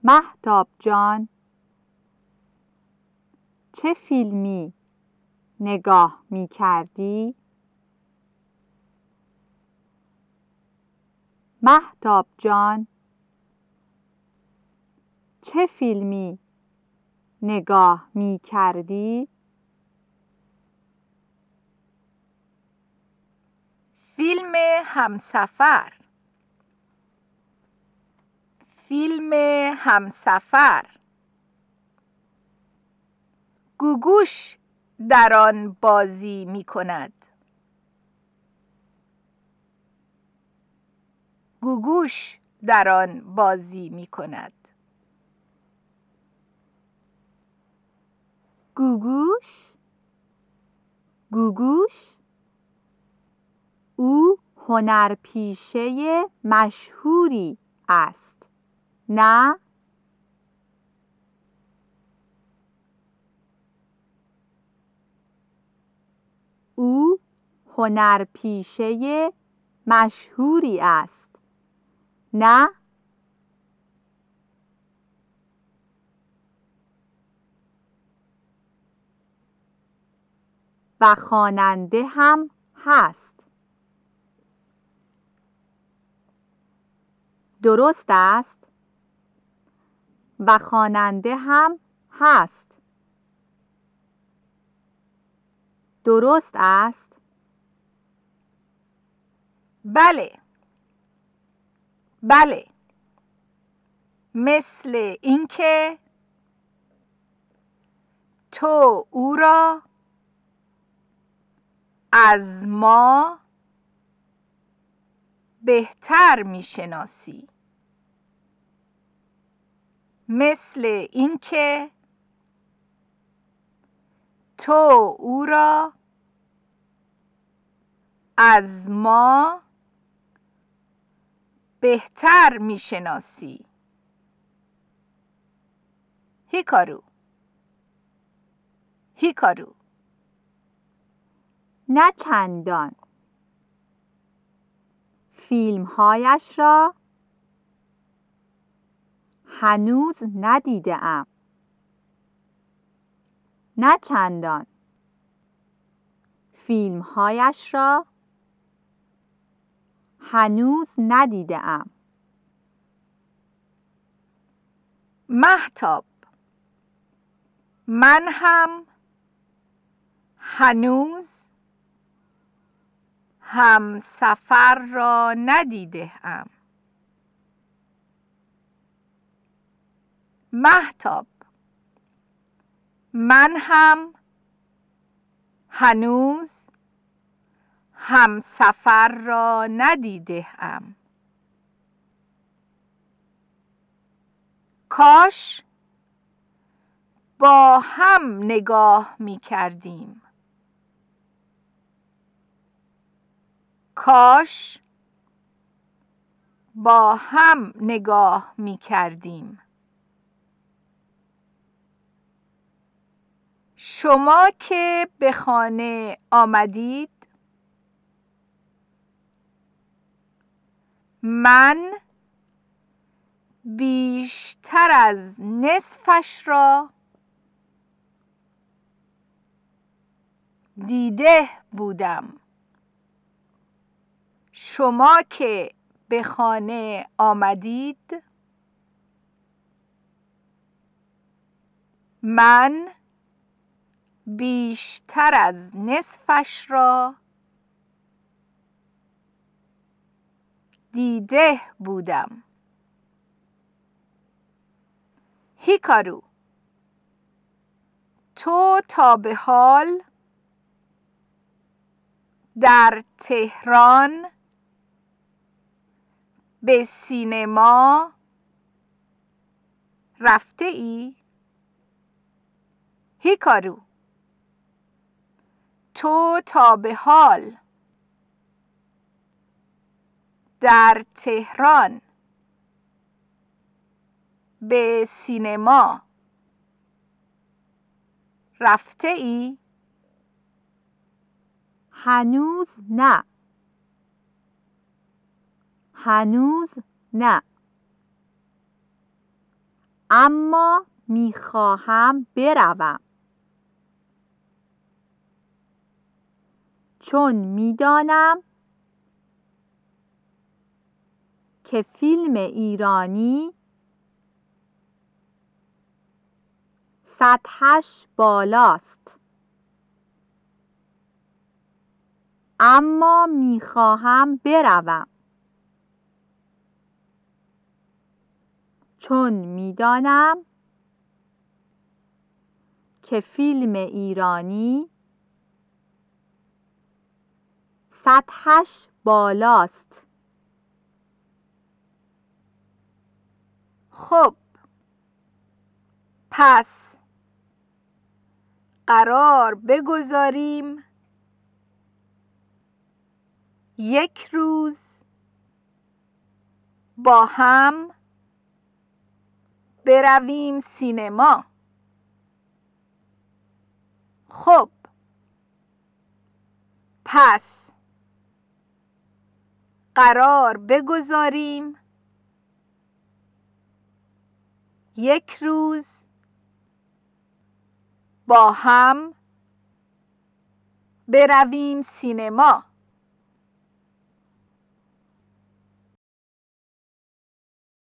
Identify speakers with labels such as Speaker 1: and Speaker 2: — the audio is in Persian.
Speaker 1: مهتاب جان، چه فیلمی نگاه می کردی؟ مهتاب جان، چه فیلمی نگاه می کردی؟
Speaker 2: فیلم همسفر. فیلم همسفر. گوگوش در آن بازی می کند. گوگوش در آن بازی می کند.
Speaker 1: گوگوش؟ گوگوش؟ او هنرپیشه مشهوری است، نه؟ او هنرپیشه مشهوری است، نه؟ و خواننده هم هست. درست است. و خواننده هم هست. درست است.
Speaker 2: بله. بله. مثل اینکه تو او را از ما بهتر میشناسی. مثل اینکه تو او را از ما بهتر میشناسی. هیکارو. هیکارو.
Speaker 1: نه چندان. فیلمهایش را هنوز ندیده ام. نه چندان. فیلمهایش را هنوز ندیده ام.
Speaker 2: مهتاب، من هم هنوز همسفر را ندیده ام. مهتاب، من هم هنوز همسفر را ندیده ام. کاش با هم نگاه می کردیم. کاش با هم نگاه می کردیم. شما که به خانه آمدید، من بیشتر از نصفش را دیده بودم. شما که به خانه آمدید، من بیشتر از نصفش را دیده بودم. هیکارو، تو تا به حال در تهران به سینما رفته ای؟ هیکارو، تو تا به حال در تهران به سینما رفته ای؟
Speaker 1: هنوز نه. هنوز نه. اما میخواهم بروم. چون میدانم که فیلم ایرانی سطحش بالاست. اما میخواهم بروم. چون میدانم که فیلم ایرانی سطحش بالاست.
Speaker 2: خب، پس قرار بگذاریم یک روز با هم برویم سینما. خب، پس قرار بگذاریم یک روز با هم برویم سینما.